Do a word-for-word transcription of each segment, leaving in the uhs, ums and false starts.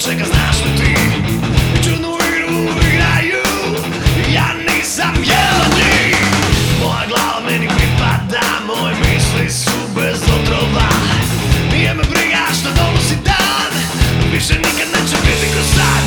čeka, znaš li ti? Čudnu igru igraju, ja nisam jedan od njih. Moja glava meni pripada, moje misli su bez otrova. Nije me briga što donosi dan, više nikad neće biti ko sad.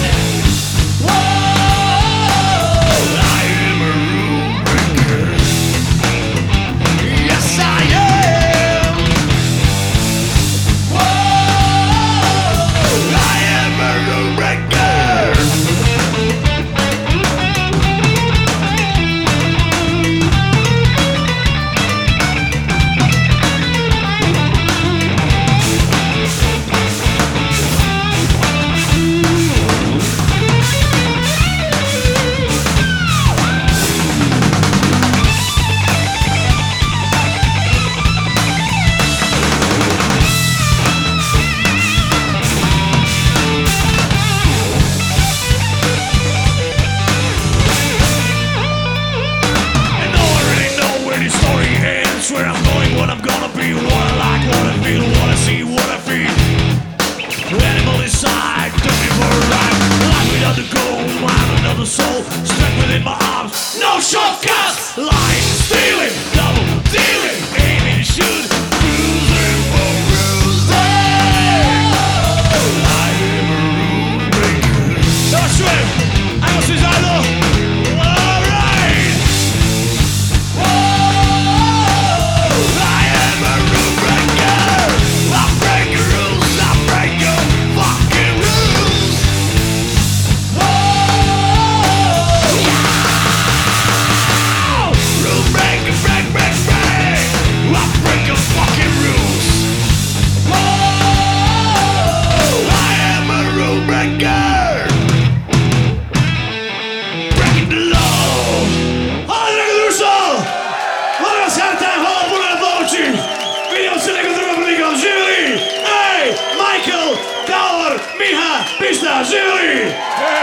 Where I'm going, what I'm gonna be, what I like, what I feel, what I see, what I feel. Animal inside, took me for a ride. Life without the goal, I'm another soul, stuck within my arms. No shortcuts, lying, stealing, double dealing, aiming, shoot, cruising for cruising. I am a rule breaker. Zobaczyłem, a ja się zajdę. Miha, Pista, živjeli!